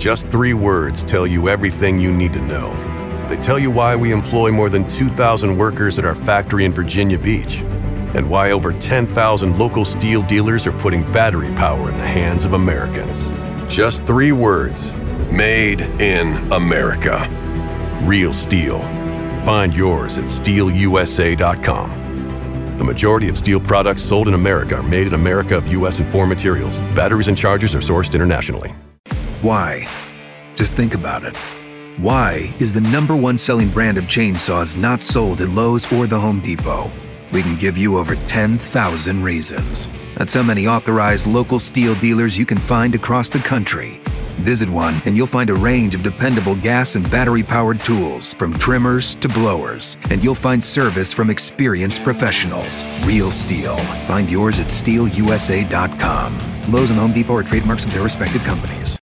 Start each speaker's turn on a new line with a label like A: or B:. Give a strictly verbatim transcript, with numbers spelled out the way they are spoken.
A: Just three words tell you everything you need to know. They tell you why we employ more than two thousand workers at our factory in Virginia Beach, and why over ten thousand local steel dealers are putting battery power in the hands of Americans. Just three words. Made in America. Real steel. Find yours at steel U S A dot com. The majority of steel products sold in America are made in America of U S and foreign materials. Batteries and chargers are sourced internationally.
B: Why? Just think about it. Why is the number one selling brand of chainsaws not sold at Lowe's or the Home Depot? We can give you over ten thousand reasons. That's how many authorized local steel dealers you can find across the country. Visit one and you'll find a range of dependable gas and battery-powered tools, from trimmers to blowers. And you'll find service from experienced professionals. Real steel. Find yours at steel U S A dot com. Lowe's and Home Depot are trademarks of their respective companies.